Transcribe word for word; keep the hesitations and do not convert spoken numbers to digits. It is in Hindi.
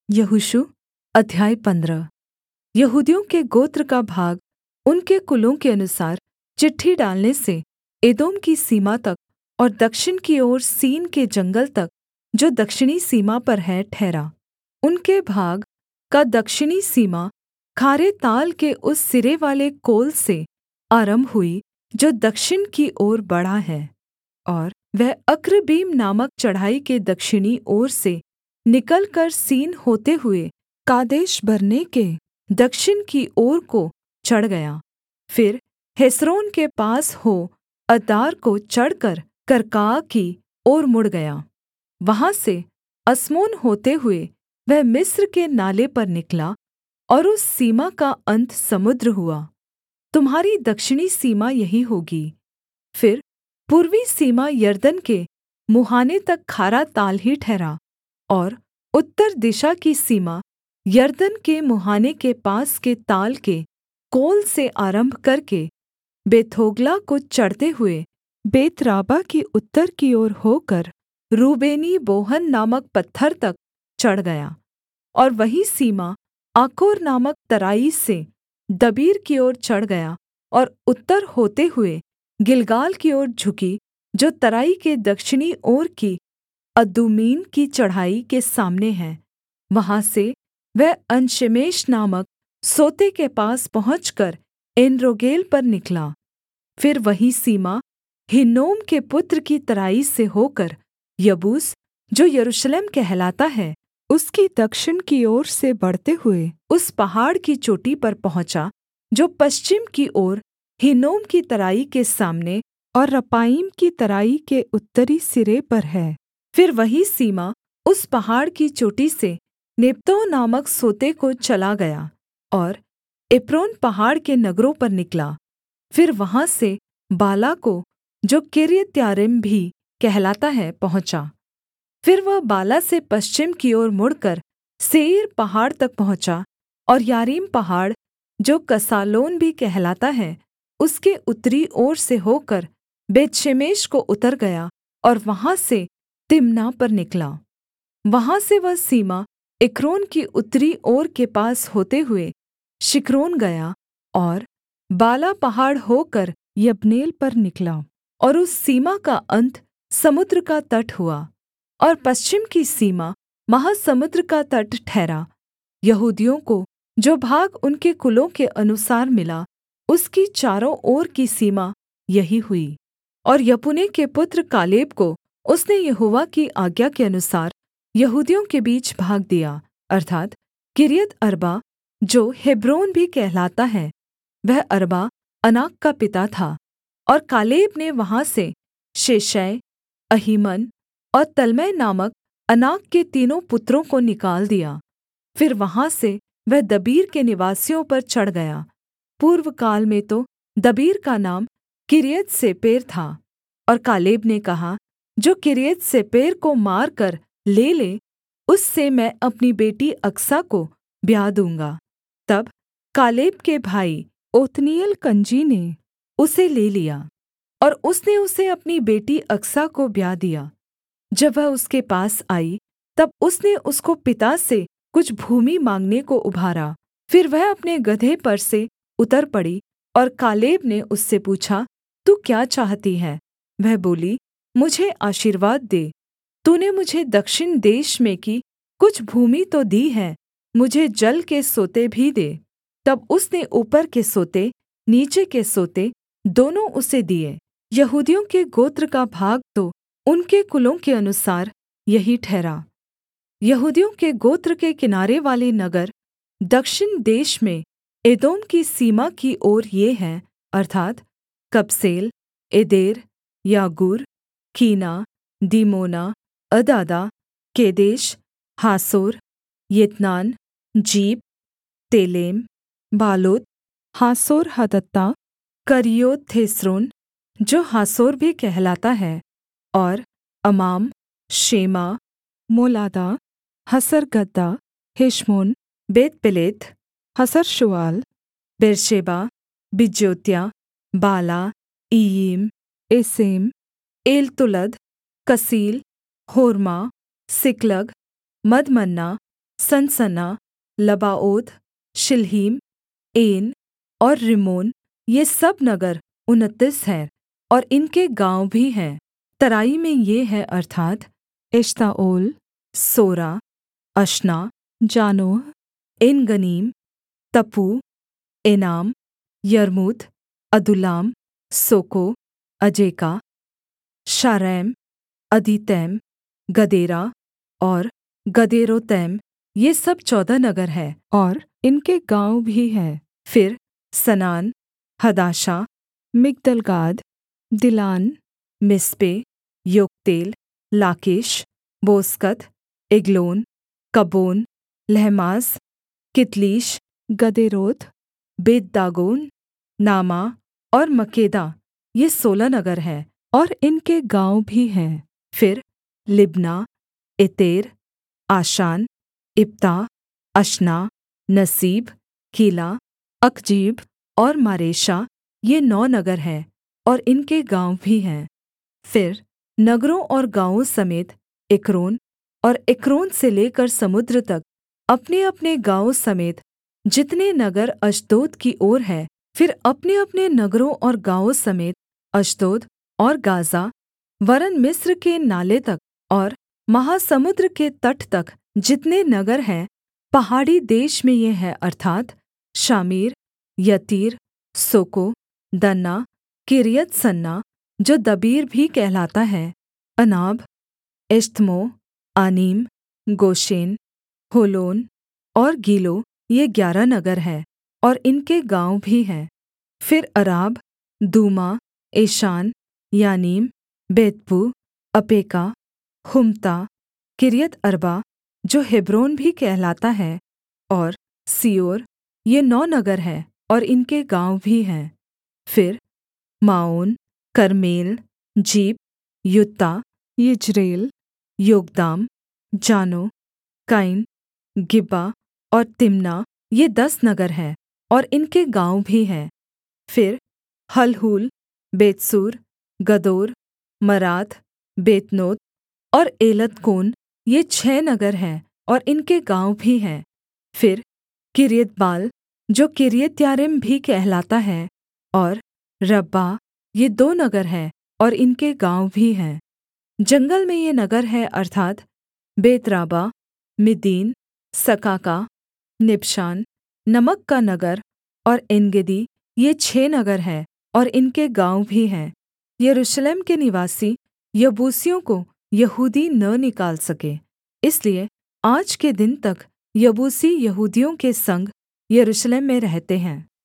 यहोशू अध्याय पंद्रह। यहूदियों के गोत्र का भाग उनके कुलों के अनुसार चिट्ठी डालने से एदोम की सीमा तक और दक्षिण की ओर सीन के जंगल तक जो दक्षिणी सीमा पर है ठहरा। उनके भाग का दक्षिणी सीमा खारे ताल के उस सिरेवाले कोल से आरम्भ हुई जो दक्षिण की ओर बढ़ा है, और वह अक्रब्बीम नामक चढ़ाई के दक्षिणी ओर से निकलकर सीन होते हुए कादेशबर्ने के दक्षिण की ओर को चढ़ गया। फिर हेस्रोन के पास हो अद्दार को चढ़कर कर्का की ओर मुड़ गया। वहाँ से अस्मोन होते हुए वह मिस्र के नाले पर निकला, और उस सीमा का अन्त समुद्र हुआ। तुम्हारी दक्षिणी सीमा यही होगी। फिर पूर्वी सीमा यरदन के मुहाने तक खारा ताल ही ठहरा, और उत्तर दिशा की सीमा यरदन के मुहाने के पास के ताल के कोल से आरम्भ करके बेथोग्ला को चढ़ते हुए बेतराबा की उत्तर की ओर होकर रूबेनी बोहन नामक पत्थर तक चढ़ गया। और वही सीमा आकोर नामक तराई से दबीर की ओर चढ़ गया, और उत्तर होते हुए गिलगाल की ओर झुकी, जो तराई के दक्षिणी ओर की अदुम्मीम की चढ़ाई के सामने है। वहाँ से वह एनशेमेश नामक सोते के पास पहुँचकर एनरोगेल पर निकला। फिर वही सीमा हिन्नोम के पुत्र की तराई से होकर यबूस, जो यरूशलेम कहलाता है, उसकी दक्षिण की ओर से बढ़ते हुए उस पहाड़ की चोटी पर पहुँचा जो पश्चिम की ओर हिन्नोम की तराई के सामने और रपाईम की तराई के उत्तरी सिरे पर है। फिर वही सीमा उस पहाड़ की चोटी से नेप्तोह नामक सोते को चला गया और एप्रोन पहाड़ के नगरों पर निकला। फिर वहाँ से बाला को, जो किर्यत्यारीम भी कहलाता है, पहुँचा। फिर वह बाला से पश्चिम की ओर मुड़कर सेईर पहाड़ तक पहुँचा, और यारीम पहाड़, जो कसालोन भी कहलाता है, उसके उत्तरी ओर से होकर बेतशेमेश को उतर गया, और वहाँ से तिम्ना पर निकला। वहाँ से वह सीमा एक्रोन की उत्तरी ओर के पास होते हुए शिक्रोन गया, और बाला पहाड़ होकर यब्नेल पर निकला, और उस सीमा का अन्त समुद्र का तट हुआ, और पश्चिम की सीमा महासमुद्र का तट ठहरा। यहूदियों को जो भाग उनके कुलों के अनुसार मिला, उसकी चारों ओर की सीमा यही हुई। और यपुन्ने के पुत्र कालेब को उसने यहोवा की आज्ञा के अनुसार यहूदियों के बीच भाग दिया, अर्थात् किर्यत अर्बा, जो हेब्रोन भी कहलाता है। वह अर्बा अनाक का पिता था, और कालेब ने वहाँ से शेशै, अहीमन और तल्मै नामक अनाक के तीनों पुत्रों को निकाल दिया। फिर वहाँ से वह दबीर के निवासियों पर चढ़ गया। पूर्वकाल में तो दबीर का नाम किर्यत सेपेर था। और कालेब ने कहा, जो किर्यत सेपेर को मारकर ले ले, उससे मैं अपनी बेटी अकसा को ब्याह दूँगा। तब कालेब के भाई ओत्नीएल कनजी ने उसे ले लिया, और उसने उसे अपनी बेटी अकसा को ब्याह दिया। जब वह उसके पास आई, तब उसने उसको पिता से कुछ भूमि माँगने को उभारा। फिर वह अपने गदहे पर से उतर पड़ी, और कालेब ने उससे पूछा, तू क्या चाहती है? वह बोली, मुझे आशीर्वाद दे। तूने मुझे दक्षिण देश में की कुछ भूमि तो दी है, मुझे जल के सोते भी दे। तब उसने ऊपर के सोते, नीचे के सोते दोनों उसे दिए। यहूदियों के गोत्र का भाग तो उनके कुलों के अनुसार यही ठहरा। यहूदियों के गोत्र के किनारे वाले नगर दक्षिण देश में एदोम की सीमा की ओर ये हैं, अर्थात् Kabzeel, Eder, Jagur, Kinah, Dimonah, Adadah, Kedesh, Hazor, Ithnan, Ziph, Telem, Bealoth, Hazor Hadattah, Kerioth Hezron, जो हासोर भी कहलाता है, और Amam, Shema, Moladah, Hazar Gaddah, Heshmon, Beth Pelet, Hazar Shual, Beersheba, Biziothiah, Baalah, Iim, Ezem, Eltolad, Chesil, Hormah, Ziklag, Madmannah, Sansannah, Lebaoth, Shilhim, Ain और रिम्मोन, ये सब नगर उनतीस हैं और इनके गाँव भी हैं। तराई में ये हैं अर्थात् Eshtaol, Zorah, Ashnah, Zanoah, En Gannim, Tappuah, Enam, Jarmuth, Adullam, Socoh, Azekah, शारैम, अदीतैम, गदेरा और गदेरोतैम, ये सब चौदह नगर हैं और इनके गाँव भी हैं। फिर सनान, हदाशा, मिगदलगाद, दिलान, मिस्पे, योक्तेल, लाकीश, बोस्कत, एग्लोन, कब्बोन, लहमास, कितलीश, गदेरोत, बेतदागोन, नामा और मक्केदा, ये सोलह नगर हैं और इनके गाँव भी हैं। फिर लिब्ना, एतेर, आशान, इप्ता, अश्ना, नसीब, कीला, अकजीब और मारेशा, ये नौ नगर हैं और इनके गाँव भी हैं। फिर नगरों और गाँवों समेत एक्रोन और एक्रोन से लेकर समुद्र तक अपनेअपने गाँवों समेत जितने नगर अश्दोद की ओर हैं, फिर अपनेअपने नगरों और गाँवों समेत अश्दोद और गाज़ा, वरन् मिस्र के नाले तक और महासमुद्र के तट तक जितने नगर हैं, पहाड़ी देश में ये हैं अर्थात् शामीर, यत्तीर, सोको, दन्ना, किर्यत्सन्ना जो दबीर भी कहलाता है, अनाब, एश्तमो, आनीम, गोशेन, होलोन और गीलो, ये ग्यारह नगर हैं और इनके गाँव भी हैं। फिर अराब, दूमा, एशान, यानीम, बेतपू, अपेका, हुम्ता, किर्यतअर्बा जो हेब्रोन भी कहलाता है, और सीओर, ये नौ नगर हैं और इनके गाँव भी हैं। फिर Maon, Carmel, Ziph, Juttah, Jezreel, Jokdeam, Zanoah, Kain, गिब्बा और तिम्ना, ये दस नगर हैं और इनके गाँव भी हैं। फिर हलहूल, बेतसूर, गदोर, मरात, बेतनोत और एलतकोन, ये छः नगर हैं और इनके गाँव भी हैं। फिर किर्यतबाल जो किर्यत्यारीम भी कहलाता है, और रब्बाह, ये दो नगर हैं और इनके गाँव भी हैं। जंगल में ये नगर हैं अर्थात् बेतराबा, मिद्दीन, सकाका, निबशान, नमक का नगर और एनगेदी, ये छः नगर हैं और इनके गाँव भी हैं। यरूशलेम के निवासी यबूसियों को यहूदी न निकाल सके, इसलिए आज के दिन तक यबूसी यहूदियों के संग यरूशलेम में रहते हैं।